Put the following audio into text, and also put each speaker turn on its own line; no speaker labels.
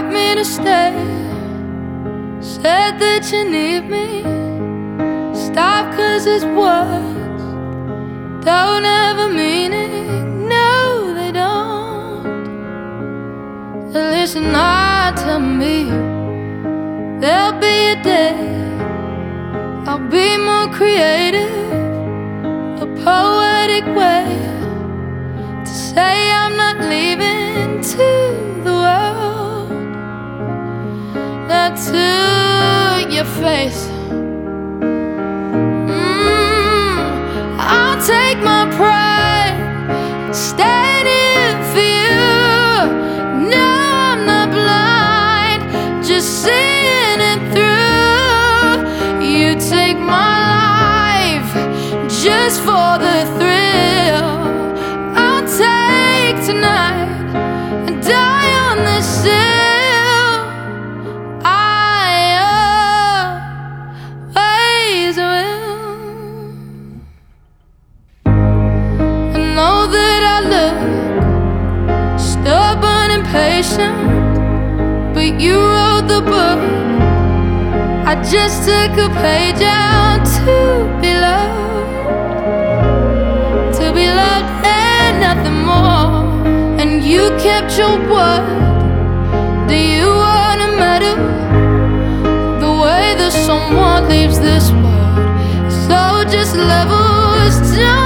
want me to stay. Said that you need me. Stop, 'cause his words don't have a meaning. No, they don't. Listen, tell me there'll be a day I'll be more creative, a poetic way to say I'm not leaving to the world. Not to your face. I'll take my pride, stand in for you. No, I'm not blind, just seeing it through. You take my life just for the thrill. I'll take tonight and die on this hill. I always will. I know that I look stubborn and patient, but you wrote the book. I just took a page out to be loved and nothing more. And you kept your word. Do you wanna medal the way that someone leaves this world? So just level us down.